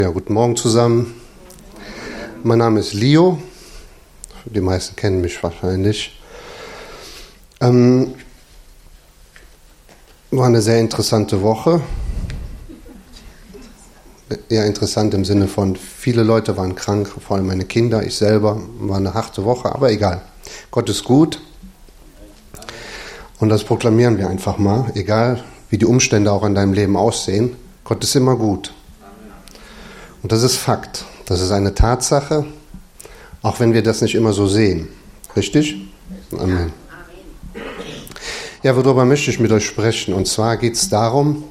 Ja, guten Morgen zusammen. Mein Name ist Leo. Die meisten kennen mich wahrscheinlich. War eine sehr interessante Woche. Ja, interessant im Sinne von, viele Leute waren krank, vor allem meine Kinder, ich selber. War eine harte Woche, aber egal. Gott ist gut. Und das proklamieren wir einfach mal, egal wie die Umstände auch in deinem Leben aussehen. Gott ist immer gut. Und das ist Fakt. Das ist eine Tatsache, auch wenn wir das nicht immer so sehen. Richtig? Amen. Ja, worüber möchte ich mit euch sprechen? Und zwar geht es darum,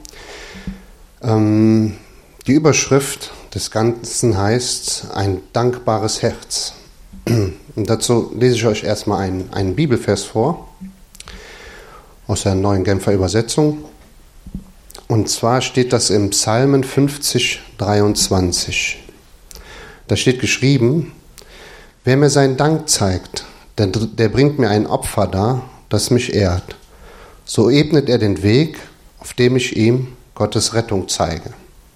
die Überschrift des Ganzen heißt ein dankbares Herz. Und dazu lese ich euch erstmal einen Bibelvers vor, aus der Neuen Genfer Übersetzung. Und zwar steht das im Psalmen 50, 23. Da steht geschrieben: Wer mir seinen Dank zeigt, der bringt mir ein Opfer dar, das mich ehrt. So ebnet er den Weg, auf dem ich ihm Gottes Rettung zeige.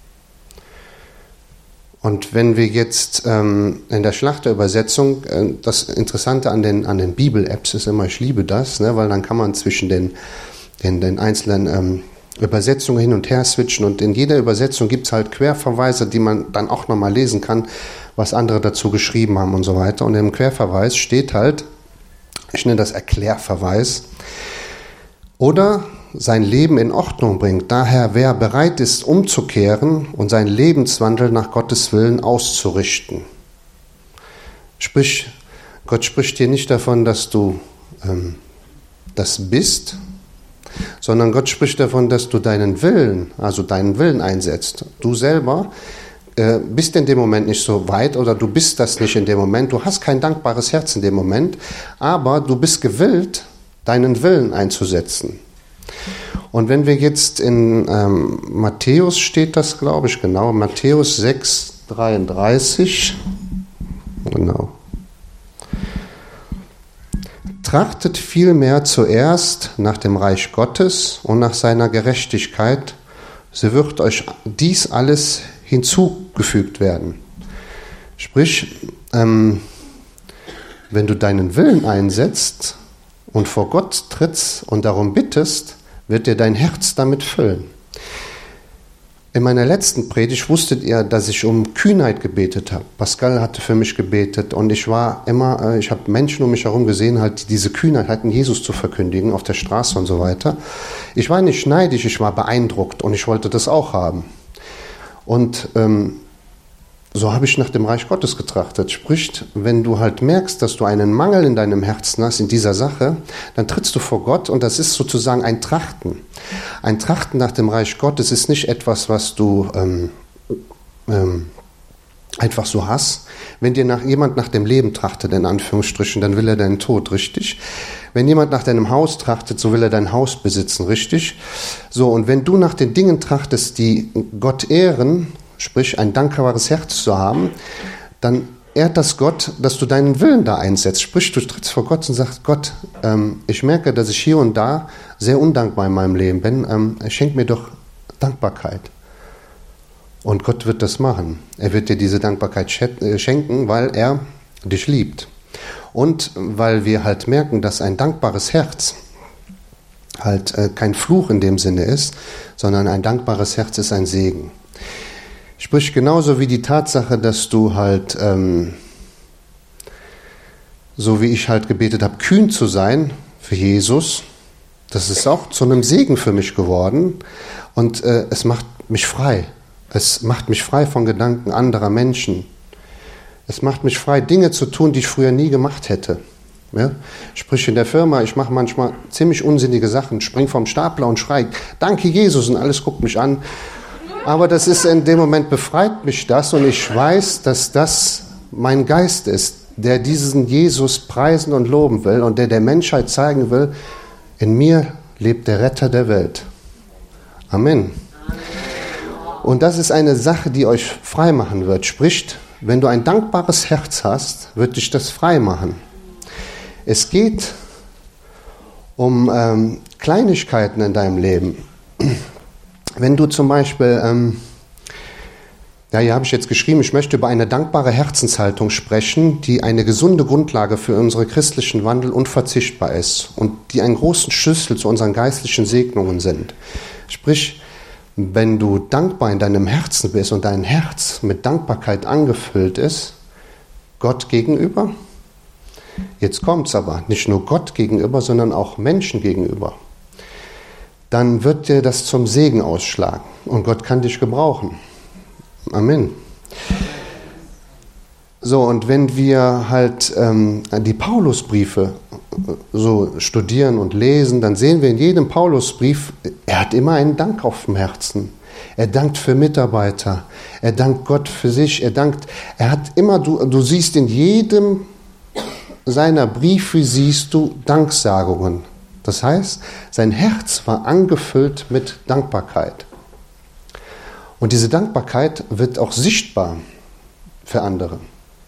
Und wenn wir jetzt in der Schlachterübersetzung, das Interessante an den Bibel-Apps ist immer, ich liebe das, ne, weil dann kann man zwischen den einzelnen Übersetzungen hin und her switchen, und in jeder Übersetzung gibt es halt Querverweise, die man dann auch nochmal lesen kann, was andere dazu geschrieben haben und so weiter. Und im Querverweis steht halt, ich nenne das Erklärverweis, oder sein Leben in Ordnung bringt. Daher, wer bereit ist, umzukehren und seinen Lebenswandel nach Gottes Willen auszurichten. Sprich, Gott spricht hier nicht davon, dass du das bist, sondern Gott spricht davon, dass du deinen Willen einsetzt. Du selber bist in dem Moment nicht so weit, oder du bist das nicht in dem Moment, du hast kein dankbares Herz in dem Moment, aber du bist gewillt, deinen Willen einzusetzen. Und wenn wir jetzt in Matthäus steht das, glaube ich, genau, Matthäus 6, 33, genau. Trachtet vielmehr zuerst nach dem Reich Gottes und nach seiner Gerechtigkeit, so wird euch dies alles hinzugefügt werden. Sprich, wenn du deinen Willen einsetzt und vor Gott trittst und darum bittest, wird dir dein Herz damit füllen. In meiner letzten Predigt wusstet ihr, dass ich um Kühnheit gebetet habe. Pascal hatte für mich gebetet, und ich habe Menschen um mich herum gesehen, halt, die diese Kühnheit hatten, Jesus zu verkündigen auf der Straße und so weiter. Ich war nicht neidisch, ich war beeindruckt, und ich wollte das auch haben. Und so habe ich nach dem Reich Gottes getrachtet. Sprich, wenn du halt merkst, dass du einen Mangel in deinem Herzen hast in dieser Sache, dann trittst du vor Gott, und das ist sozusagen ein Trachten. Ein Trachten nach dem Reich Gottes ist nicht etwas, was du einfach so hast. Wenn dir jemand nach dem Leben trachtet, in Anführungsstrichen, dann will er deinen Tod, richtig? Wenn jemand nach deinem Haus trachtet, so will er dein Haus besitzen, richtig? So, und wenn du nach den Dingen trachtest, die Gott ehren, sprich ein dankbares Herz zu haben, dann ehrt das Gott, dass du deinen Willen da einsetzt. Sprich, du trittst vor Gott und sagst: Gott, ich merke, dass ich hier und da sehr undankbar in meinem Leben bin. Schenk mir doch Dankbarkeit. Und Gott wird das machen. Er wird dir diese Dankbarkeit schenken, weil er dich liebt. Und weil wir halt merken, dass ein dankbares Herz halt kein Fluch in dem Sinne ist, sondern ein dankbares Herz ist ein Segen. Sprich, genauso wie die Tatsache, dass du halt, so wie ich halt gebetet habe, kühn zu sein für Jesus, das ist auch zu einem Segen für mich geworden, und es macht mich frei. Es macht mich frei von Gedanken anderer Menschen. Es macht mich frei, Dinge zu tun, die ich früher nie gemacht hätte. Ja? Sprich, in der Firma, ich mache manchmal ziemlich unsinnige Sachen, spring vom Stapler und schrei: Danke Jesus, und alles guckt mich an. Aber das ist, in dem Moment befreit mich das, und ich weiß, dass das mein Geist ist, der diesen Jesus preisen und loben will und der Menschheit zeigen will, in mir lebt der Retter der Welt. Amen. Und das ist eine Sache, die euch frei machen wird. Sprich, wenn du ein dankbares Herz hast, wird dich das frei machen. Es geht um Kleinigkeiten in deinem Leben. Wenn du zum Beispiel, Ja, hier habe ich jetzt geschrieben, ich möchte über eine dankbare Herzenshaltung sprechen, die eine gesunde Grundlage für unseren christlichen Wandel unverzichtbar ist und die einen großen Schlüssel zu unseren geistlichen Segnungen sind. Sprich, wenn du dankbar in deinem Herzen bist und dein Herz mit Dankbarkeit angefüllt ist, Gott gegenüber, jetzt kommt es aber, nicht nur Gott gegenüber, sondern auch Menschen gegenüber, dann wird dir das zum Segen ausschlagen und Gott kann dich gebrauchen. Amen. So, und wenn wir halt die Paulusbriefe so studieren und lesen, dann sehen wir in jedem Paulusbrief, er hat immer einen Dank auf dem Herzen. Er dankt für Mitarbeiter, er dankt Gott für sich, er hat immer, du siehst in jedem seiner Briefe, siehst du Danksagungen. Das heißt, sein Herz war angefüllt mit Dankbarkeit. Und diese Dankbarkeit wird auch sichtbar für andere.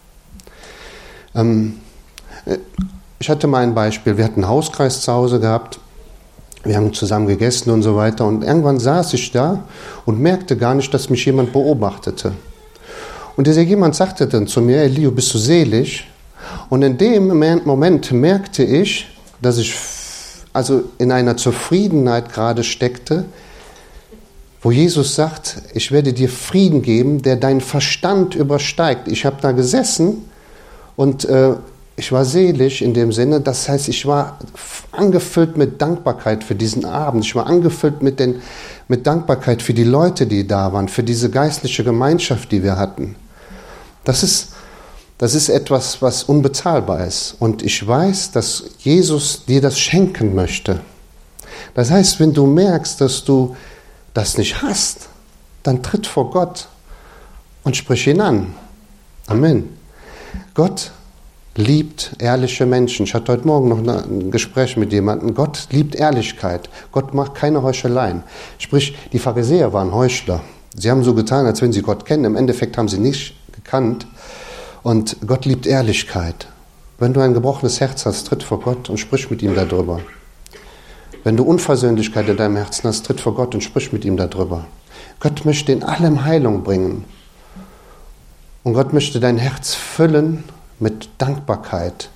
Ich hatte mal ein Beispiel. Wir hatten einen Hauskreis zu Hause gehabt. Wir haben zusammen gegessen und so weiter. Und irgendwann saß ich da und merkte gar nicht, dass mich jemand beobachtete. Und dieser jemand sagte dann zu mir: Elio, bist du selig? Und in dem Moment merkte ich, dass ich also in einer Zufriedenheit gerade steckte, wo Jesus sagt, ich werde dir Frieden geben, der deinen Verstand übersteigt. Ich habe da gesessen und ich war selig in dem Sinne, das heißt, ich war angefüllt mit Dankbarkeit für diesen Abend. Ich war angefüllt mit Dankbarkeit für die Leute, die da waren, für diese geistliche Gemeinschaft, die wir hatten. Das ist etwas, was unbezahlbar ist. Und ich weiß, dass Jesus dir das schenken möchte. Das heißt, wenn du merkst, dass du das nicht hast, dann tritt vor Gott und sprich ihn an. Amen. Gott liebt ehrliche Menschen. Ich hatte heute Morgen noch ein Gespräch mit jemandem. Gott liebt Ehrlichkeit. Gott macht keine Heucheleien. Sprich, die Pharisäer waren Heuchler. Sie haben so getan, als wenn sie Gott kennen. Im Endeffekt haben sie nicht gekannt. Und Gott liebt Ehrlichkeit. Wenn du ein gebrochenes Herz hast, tritt vor Gott und sprich mit ihm darüber. Wenn du Unversöhnlichkeit in deinem Herzen hast, tritt vor Gott und sprich mit ihm darüber. Gott möchte in allem Heilung bringen. Und Gott möchte dein Herz füllen mit Dankbarkeit.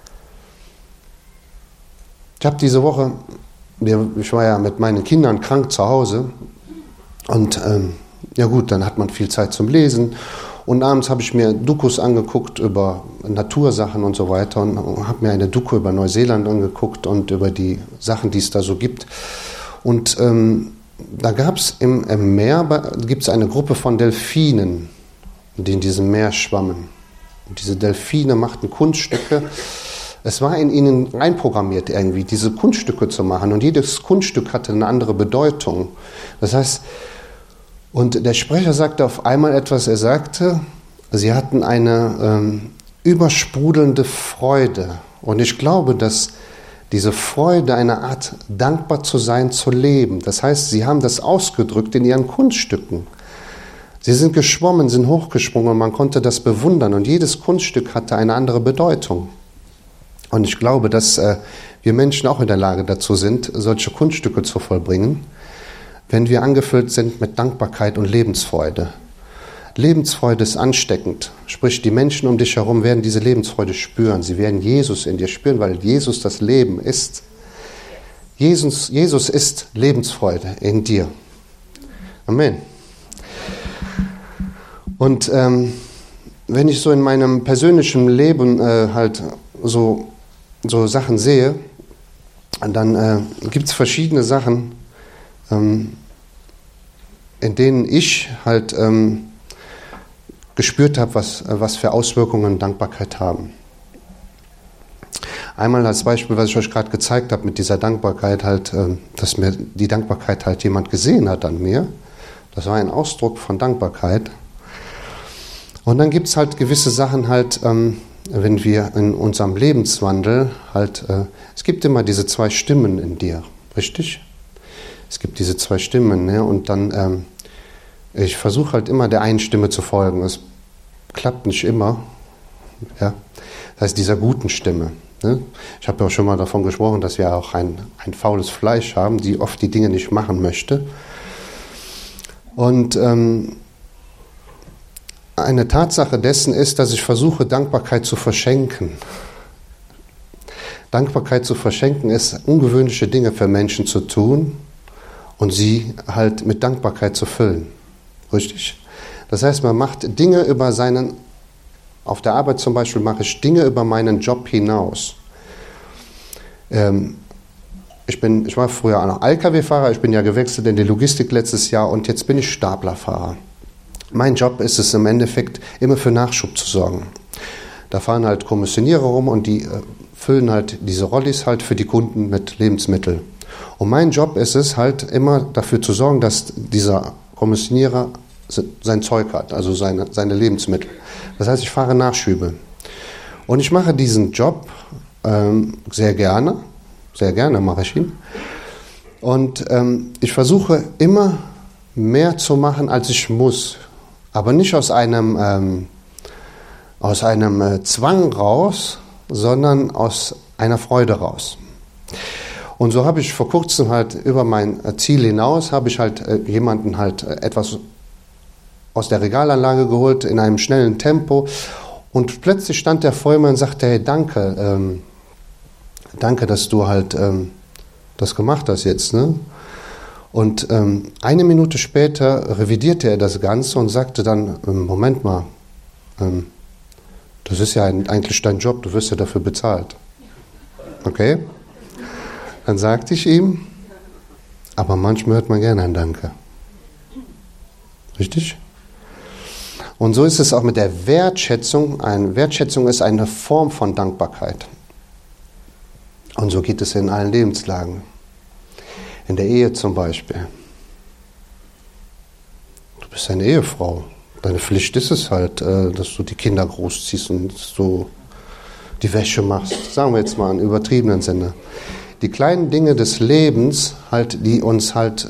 Ich habe diese Woche, ich war ja mit meinen Kindern krank zu Hause. Und ja gut, dann hat man viel Zeit zum Lesen. Und abends habe ich mir Dokus angeguckt über Natursachen und so weiter und habe mir eine Doku über Neuseeland angeguckt und über die Sachen, die es da so gibt. Und da gab es im Meer gibt's eine Gruppe von Delfinen, die in diesem Meer schwammen. Und diese Delfine machten Kunststücke. Es war in ihnen einprogrammiert irgendwie, diese Kunststücke zu machen. Und jedes Kunststück hatte eine andere Bedeutung. Das heißt, und der Sprecher sagte auf einmal etwas, er sagte, sie hatten eine übersprudelnde Freude. Und ich glaube, dass diese Freude eine Art dankbar zu sein, zu leben. Das heißt, sie haben das ausgedrückt in ihren Kunststücken. Sie sind geschwommen, sind hochgesprungen und man konnte das bewundern. Und jedes Kunststück hatte eine andere Bedeutung. Und ich glaube, dass wir Menschen auch in der Lage dazu sind, solche Kunststücke zu vollbringen, wenn wir angefüllt sind mit Dankbarkeit und Lebensfreude. Lebensfreude ist ansteckend. Sprich, die Menschen um dich herum werden diese Lebensfreude spüren. Sie werden Jesus in dir spüren, weil Jesus das Leben ist. Jesus ist Lebensfreude in dir. Amen. Und wenn ich so in meinem persönlichen Leben halt so Sachen sehe, dann gibt es verschiedene Sachen, in denen ich halt gespürt habe, was für Auswirkungen Dankbarkeit haben. Einmal als Beispiel, was ich euch gerade gezeigt habe mit dieser Dankbarkeit halt, dass mir die Dankbarkeit halt jemand gesehen hat an mir. Das war ein Ausdruck von Dankbarkeit. Und dann gibt es halt gewisse Sachen halt, wenn wir in unserem Lebenswandel halt, es gibt immer diese zwei Stimmen in dir, richtig? Es gibt diese zwei Stimmen, ne? Und dann, ich versuche halt immer der einen Stimme zu folgen. Es klappt nicht immer, ja? Das heißt, dieser guten Stimme. Ne? Ich habe ja auch schon mal davon gesprochen, dass wir auch ein faules Fleisch haben, die oft die Dinge nicht machen möchte. Und eine Tatsache dessen ist, dass ich versuche, Dankbarkeit zu verschenken. Dankbarkeit zu verschenken ist, ungewöhnliche Dinge für Menschen zu tun und sie halt mit Dankbarkeit zu füllen. Richtig? Das heißt, man macht Dinge über seinen, auf der Arbeit zum Beispiel mache ich Dinge über meinen Job hinaus. Ich war früher noch LKW-Fahrer, ich bin ja gewechselt in die Logistik letztes Jahr und jetzt bin ich Staplerfahrer. Mein Job ist es im Endeffekt, immer für Nachschub zu sorgen. Da fahren halt Kommissionierer rum und die füllen halt diese Rollis halt für die Kunden mit Lebensmitteln. Und mein Job ist es halt immer dafür zu sorgen, dass dieser Kommissionierer sein Zeug hat, also seine Lebensmittel. Das heißt, ich fahre Nachschübe. Und ich mache diesen Job sehr gerne mache ich ihn. Und ich versuche immer mehr zu machen, als ich muss. Aber nicht aus einem Zwang raus, sondern aus einer Freude raus. Und so habe ich vor kurzem halt über mein Ziel hinaus, habe ich halt jemanden halt etwas aus der Regalanlage geholt in einem schnellen Tempo. Und plötzlich stand der vor mir und sagte, hey, danke, dass du halt das gemacht hast jetzt, ne? Und eine Minute später revidierte er das Ganze und sagte dann, Moment mal, das ist ja eigentlich dein Job, du wirst ja dafür bezahlt. Okay? Dann sagte ich ihm, aber manchmal hört man gerne ein Danke. Richtig? Und so ist es auch mit der Wertschätzung. Eine Wertschätzung ist eine Form von Dankbarkeit. Und so geht es in allen Lebenslagen. In der Ehe zum Beispiel. Du bist eine Ehefrau. Deine Pflicht ist es halt, dass du die Kinder großziehst und dass du die Wäsche machst. Sagen wir jetzt mal im übertriebenen Sinne. Die kleinen Dinge des Lebens, halt, die uns halt,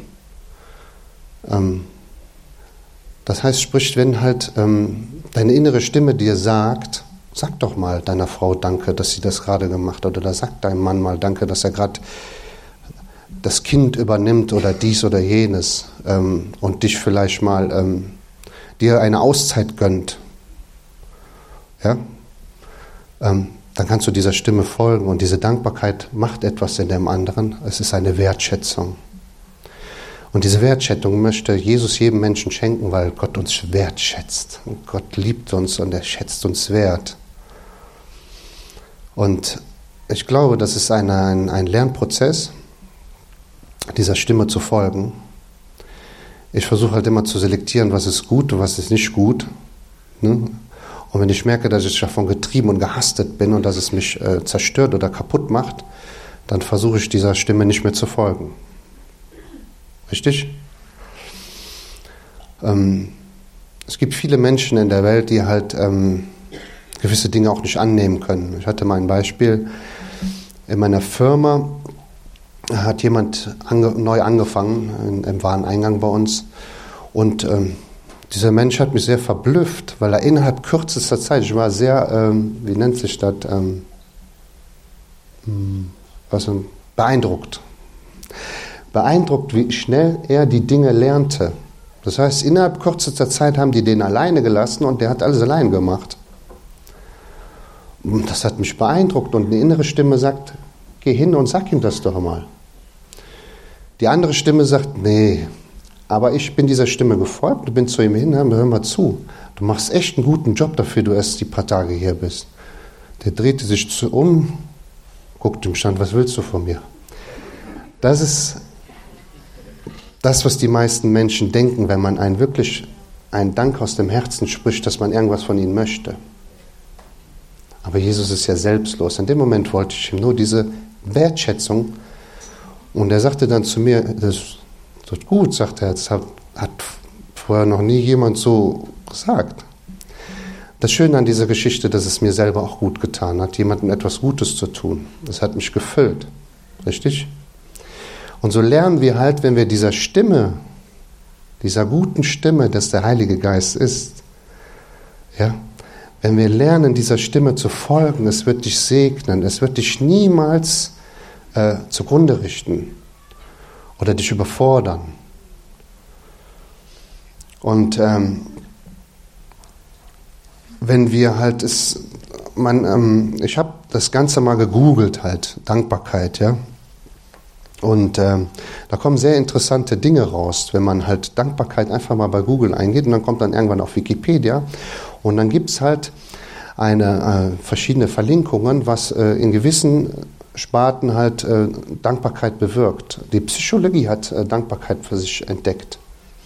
das heißt, sprich, wenn halt deine innere Stimme dir sagt, sag doch mal deiner Frau Danke, dass sie das gerade gemacht hat, oder sag deinem Mann mal Danke, dass er gerade das Kind übernimmt oder dies oder jenes und dich vielleicht mal dir eine Auszeit gönnt. Ja? Dann kannst du dieser Stimme folgen und diese Dankbarkeit macht etwas in dem anderen. Es ist eine Wertschätzung. Und diese Wertschätzung möchte Jesus jedem Menschen schenken, weil Gott uns wertschätzt. Und Gott liebt uns und er schätzt uns wert. Und ich glaube, das ist ein Lernprozess, dieser Stimme zu folgen. Ich versuche halt immer zu selektieren, was ist gut und was ist nicht gut. Ne? Und wenn ich merke, dass ich davon getrieben und gehastet bin und dass es mich zerstört oder kaputt macht, dann versuche ich dieser Stimme nicht mehr zu folgen. Richtig? Es gibt viele Menschen in der Welt, die halt gewisse Dinge auch nicht annehmen können. Ich hatte mal ein Beispiel. In meiner Firma hat jemand neu angefangen, im Wareneingang bei uns. Und dieser Mensch hat mich sehr verblüfft, weil er innerhalb kürzester Zeit, ich war sehr, wie nennt sich das, beeindruckt. Beeindruckt, wie schnell er die Dinge lernte. Das heißt, innerhalb kürzester Zeit haben die den alleine gelassen und der hat alles allein gemacht. Und das hat mich beeindruckt und eine innere Stimme sagt, geh hin und sag ihm das doch mal. Die andere Stimme sagt, nee, aber ich bin dieser Stimme gefolgt, bin zu ihm hin, hör mal zu, du machst echt einen guten Job dafür, du erst die paar Tage hier bist. Der drehte sich um, guckte im Stand, was willst du von mir? Das ist das, was die meisten Menschen denken, wenn man wirklich einen Dank aus dem Herzen spricht, dass man irgendwas von ihnen möchte. Aber Jesus ist ja selbstlos. In dem Moment wollte ich ihm nur diese Wertschätzung. Und er sagte dann zu mir, das ist gut, sagte er, das hat vorher noch nie jemand so gesagt. Das Schöne an dieser Geschichte, dass es mir selber auch gut getan hat, jemandem etwas Gutes zu tun. Das hat mich gefüllt. Richtig? Und so lernen wir halt, wenn wir dieser Stimme, dieser guten Stimme, dass der Heilige Geist ist, ja, wenn wir lernen, dieser Stimme zu folgen, es wird dich segnen, es wird dich niemals zugrunde richten oder dich überfordern. Und wenn wir halt ich habe das Ganze mal gegoogelt halt, Dankbarkeit, ja. Und da kommen sehr interessante Dinge raus, wenn man halt Dankbarkeit einfach mal bei Google eingeht und dann kommt dann irgendwann auf Wikipedia und dann gibt es halt verschiedene Verlinkungen, was in gewissen Sparten halt Dankbarkeit bewirkt. Die Psychologie hat Dankbarkeit für sich entdeckt.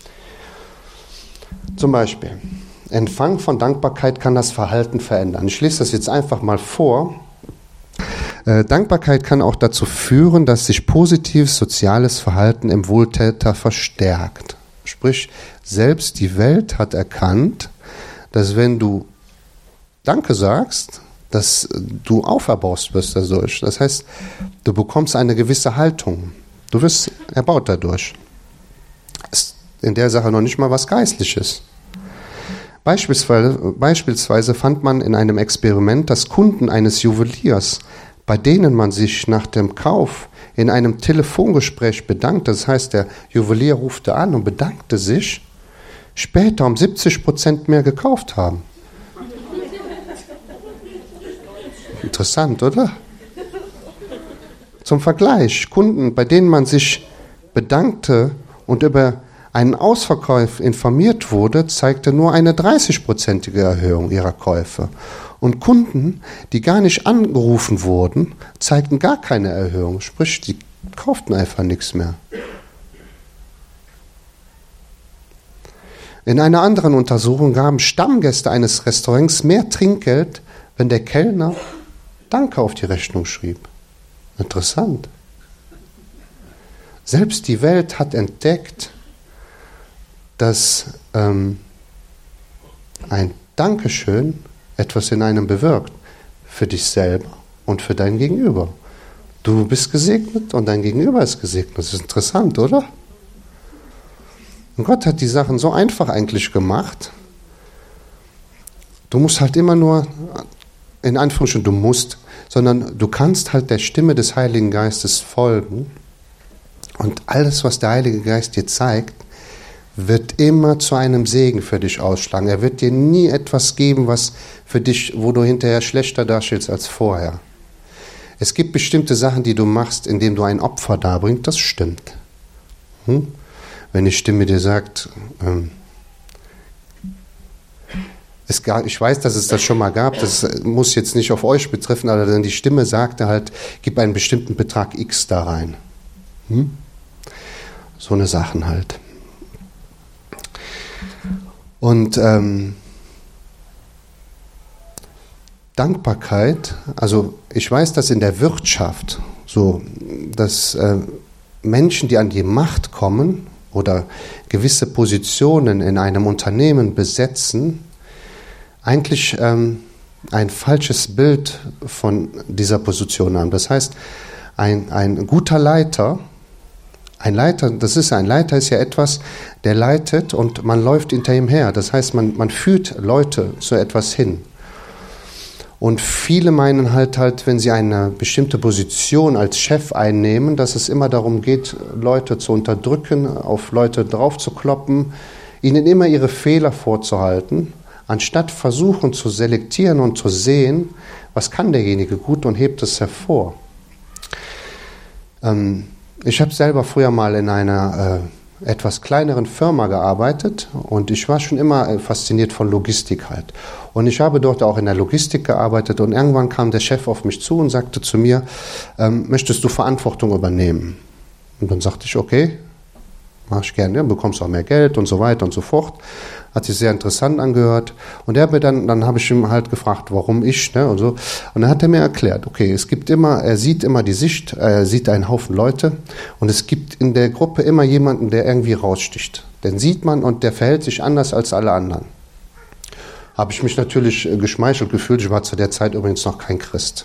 Zum Beispiel, Empfang von Dankbarkeit kann das Verhalten verändern. Ich lese das jetzt einfach mal vor. Dankbarkeit kann auch dazu führen, dass sich positives soziales Verhalten im Wohltäter verstärkt. Sprich, selbst die Welt hat erkannt, dass wenn du Danke sagst, dass du auferbaust wirst dadurch. Das heißt, du bekommst eine gewisse Haltung. Du wirst erbaut dadurch. Ist in der Sache noch nicht mal was Geistliches. Beispielsweise fand man in einem Experiment, dass Kunden eines Juweliers, bei denen man sich nach dem Kauf in einem Telefongespräch bedankte, das heißt, der Juwelier rufte an und bedankte sich, später um 70% mehr gekauft haben. Interessant, oder? Zum Vergleich, Kunden, bei denen man sich bedankte und über einen Ausverkauf informiert wurde, zeigte nur eine 30-prozentige Erhöhung ihrer Käufe. Und Kunden, die gar nicht angerufen wurden, zeigten gar keine Erhöhung. Sprich, die kauften einfach nichts mehr. In einer anderen Untersuchung gaben Stammgäste eines Restaurants mehr Trinkgeld, wenn der Kellner Danke auf die Rechnung schrieb. Interessant. Selbst die Welt hat entdeckt, dass ein Dankeschön etwas in einem bewirkt. Für dich selber und für dein Gegenüber. Du bist gesegnet und dein Gegenüber ist gesegnet. Das ist interessant, oder? Und Gott hat die Sachen so einfach eigentlich gemacht. Du musst halt immer nur, in Anführungsstrichen, sondern du kannst halt der Stimme des Heiligen Geistes folgen. Und alles, was der Heilige Geist dir zeigt, wird immer zu einem Segen für dich ausschlagen. Er wird dir nie etwas geben, was für dich, wo du hinterher schlechter dastehst als vorher. Es gibt bestimmte Sachen, die du machst, indem du ein Opfer darbringst, das stimmt. Wenn die Stimme dir sagt, ich weiß, dass es das schon mal gab, das muss jetzt nicht auf euch betreffen, aber dann die Stimme sagte halt, gib einen bestimmten Betrag X da rein. So eine Sachen halt. Und Dankbarkeit, also ich weiß, dass in der Wirtschaft so, dass Menschen, die an die Macht kommen oder gewisse Positionen in einem Unternehmen besetzen, eigentlich ein falsches Bild von dieser Position haben. Das heißt, ein guter Leiter, ein Leiter ist ja etwas, der leitet und man läuft hinter ihm her. Das heißt, man führt Leute zu etwas hin. Und viele meinen halt, wenn sie eine bestimmte Position als Chef einnehmen, dass es immer darum geht, Leute zu unterdrücken, auf Leute draufzukloppen, ihnen immer ihre Fehler vorzuhalten, anstatt versuchen zu selektieren und zu sehen, was kann derjenige gut und hebt es hervor. Ich habe selber früher mal in einer etwas kleineren Firma gearbeitet und ich war schon immer fasziniert von Logistik halt. Und ich habe dort auch in der Logistik gearbeitet und irgendwann kam der Chef auf mich zu und sagte zu mir, möchtest du Verantwortung übernehmen? Und dann sagte ich, okay, mach ich gerne, bekommst auch mehr Geld und so weiter und so fort. Hat sich sehr interessant angehört. Und dann habe ich ihn halt gefragt, warum ich, ne, und so. Und dann hat er mir erklärt, okay, er sieht immer die Sicht, er sieht einen Haufen Leute und es gibt in der Gruppe immer jemanden, der irgendwie raussticht. Den sieht man und der verhält sich anders als alle anderen. Habe ich mich natürlich geschmeichelt gefühlt. Ich war zu der Zeit übrigens noch kein Christ.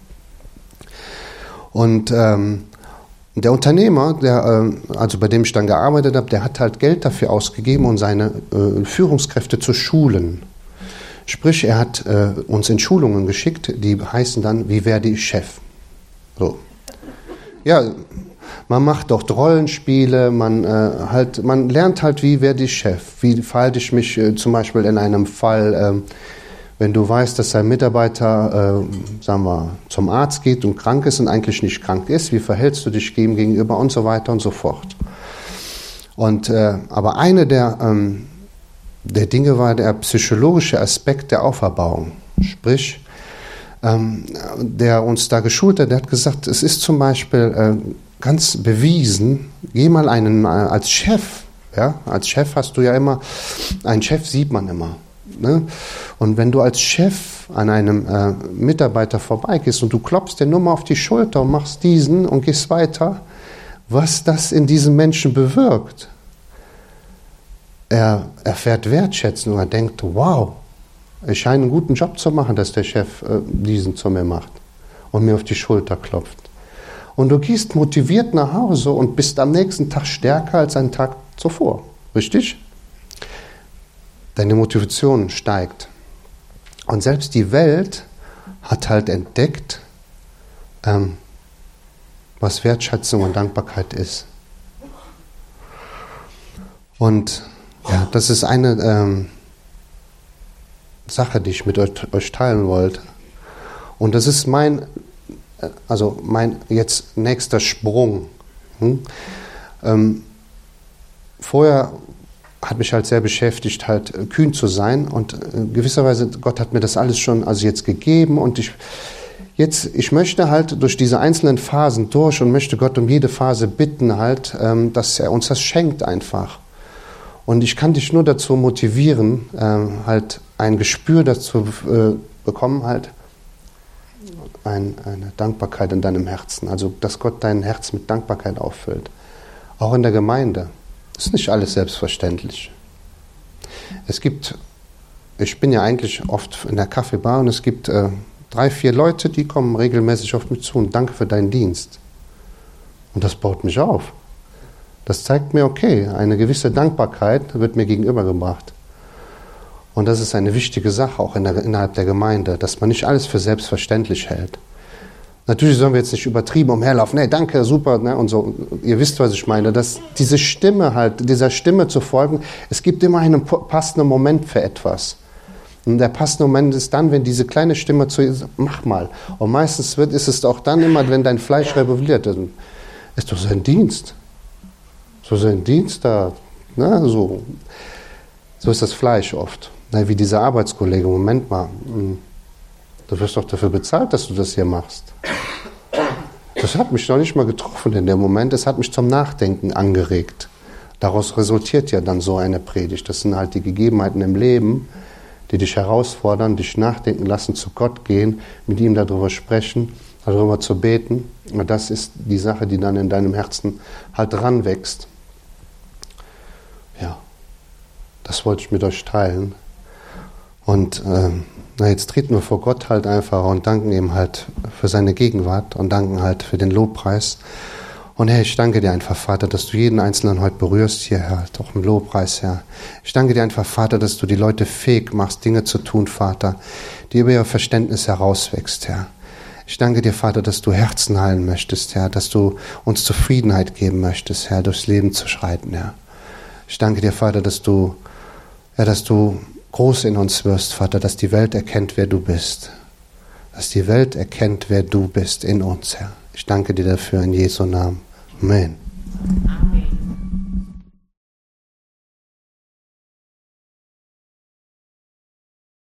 Und der Unternehmer, bei dem ich dann gearbeitet habe, der hat halt Geld dafür ausgegeben, um seine Führungskräfte zu schulen. Sprich, er hat uns in Schulungen geschickt, die heißen dann, wie werde ich Chef? So. Ja, man macht dort Rollenspiele, man lernt halt, wie werde ich Chef? Wie verhalte ich mich zum Beispiel in einem Fall, wenn du weißt, dass ein Mitarbeiter, sagen wir, zum Arzt geht und krank ist und eigentlich nicht krank ist, wie verhältst du dich ihm gegenüber und so weiter und so fort. Und, aber eine der Dinge war der psychologische Aspekt der Auferbauung. Sprich, der uns da geschult hat, der hat gesagt, es ist zum Beispiel ganz bewiesen, geh mal als Chef, ja, als Chef hast du ja immer, einen Chef sieht man immer. Ne? Und wenn du als Chef an einem Mitarbeiter vorbeigehst und du klopfst den nur mal auf die Schulter und machst diesen und gehst weiter, was das in diesem Menschen bewirkt. Er erfährt Wertschätzung und er denkt, wow, ich scheine einen guten Job zu machen, dass der Chef diesen zu mir macht und mir auf die Schulter klopft. Und du gehst motiviert nach Hause und bist am nächsten Tag stärker als einen Tag zuvor. Richtig? Deine Motivation steigt. Und selbst die Welt hat halt entdeckt, was Wertschätzung und Dankbarkeit ist. Und ja, das ist eine Sache, die ich mit euch teilen wollte. Und das ist mein jetzt nächster Sprung. Vorher hat mich halt sehr beschäftigt, halt kühn zu sein und gewisserweise, Gott hat mir das alles schon jetzt gegeben und ich möchte halt durch diese einzelnen Phasen durch und möchte Gott um jede Phase bitten halt, dass er uns das schenkt einfach. Und ich kann dich nur dazu motivieren, halt ein Gespür dazu bekommen halt, eine Dankbarkeit in deinem Herzen, also dass Gott dein Herz mit Dankbarkeit auffüllt. Auch in der Gemeinde. Das ist nicht alles selbstverständlich. Ich bin ja eigentlich oft in der Kaffeebar und es gibt 3, 4 Leute, die kommen regelmäßig auf mich zu und danke für deinen Dienst. Und das baut mich auf. Das zeigt mir, okay, eine gewisse Dankbarkeit wird mir gegenübergebracht. Und das ist eine wichtige Sache, auch innerhalb der Gemeinde, dass man nicht alles für selbstverständlich hält. Natürlich sollen wir jetzt nicht übertrieben umherlaufen, hey, danke, super, ne, und so. Ihr wisst, was ich meine, dass dieser Stimme zu folgen, es gibt immer einen passenden Moment für etwas. Und der passende Moment ist dann, wenn diese kleine Stimme zu ihr sagt, mach mal. Und meistens ist es auch dann immer, wenn dein Fleisch rebelliert. Ist doch sein Dienst. So sein Dienst da, ne, so. So ist das Fleisch oft. Na, wie dieser Arbeitskollege, Moment mal, du wirst doch dafür bezahlt, dass du das hier machst. Das hat mich noch nicht mal getroffen in dem Moment, das hat mich zum Nachdenken angeregt. Daraus resultiert ja dann so eine Predigt. Das sind halt die Gegebenheiten im Leben, die dich herausfordern, dich nachdenken lassen, zu Gott gehen, mit ihm darüber sprechen, darüber zu beten. Und das ist die Sache, die dann in deinem Herzen halt ranwächst. Ja, das wollte ich mit euch teilen. Und jetzt treten wir vor Gott halt einfach und danken ihm halt für seine Gegenwart und danken halt für den Lobpreis. Und Herr, ich danke dir einfach, Vater, dass du jeden Einzelnen heute berührst hier, Herr, auch im Lobpreis, Herr. Ich danke dir einfach, Vater, dass du die Leute fähig machst, Dinge zu tun, Vater, die über ihr Verständnis herauswächst, Herr. Ich danke dir, Vater, dass du Herzen heilen möchtest, Herr, dass du uns Zufriedenheit geben möchtest, Herr, durchs Leben zu schreiten, Herr. Ich danke dir, Vater, dass du groß in uns wirst, Vater, dass die Welt erkennt, wer du bist. Dass die Welt erkennt, wer du bist in uns, Herr. Ich danke dir dafür in Jesu Namen. Amen. Amen.